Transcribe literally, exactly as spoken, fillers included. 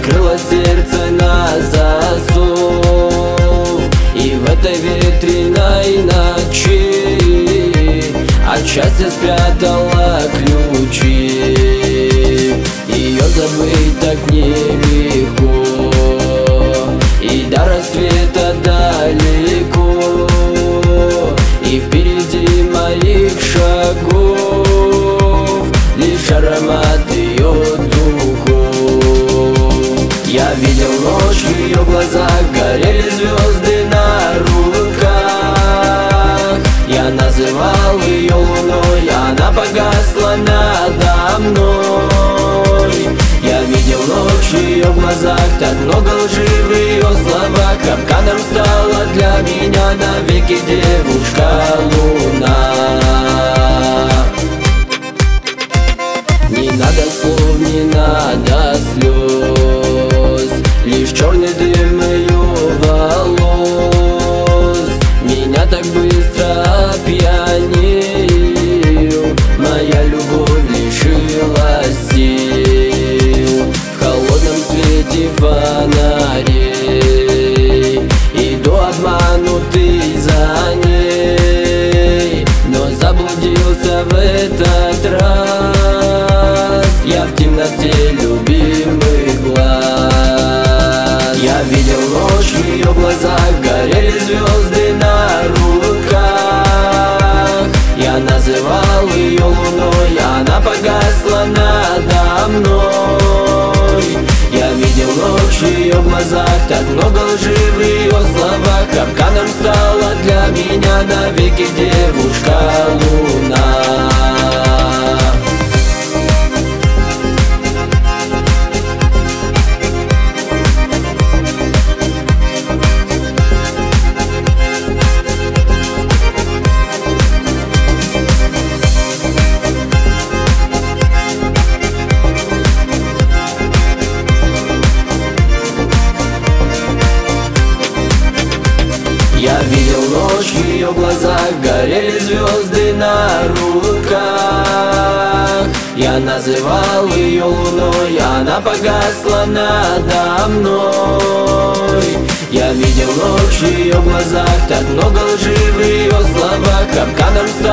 закрыла сердце на засов. И в этой ветреной ночи от счастья спрятала ключи. Ее забыть так нелегко, и до рассвета далеко, и впереди моих шагов лишь аромат ее духов. Я видел ночь, в ее глазах горели звезды на руках. Я называл ее луной, она погасла надо мной. Я видел ночь в ее глазах, так много лжи в ее словах. Капканом стала для меня навеки девушка луна. Не надо слов, не надо слез, лишь черный дым ее волос меня так быстро опьянил. Моя любовь лишила сил. В холодном свете фонарей иду обманутый за ней, но заблудился в этот раз я в темноте любимых глаз. Я видел ночь, в ее глазах горели звезды на руках. Я называл ее луной, она погасла надо мной. Я видел ночь в ее глазах, так много лжи в ее словах. Капканом стала для меня навеки девушка луна. Я видел ночь, в ее глазах горели звезды на руках. Я называл ее луной, она погасла надо мной. Я видел ночь в ее глазах, так много лжи в ее словах. Капканом стала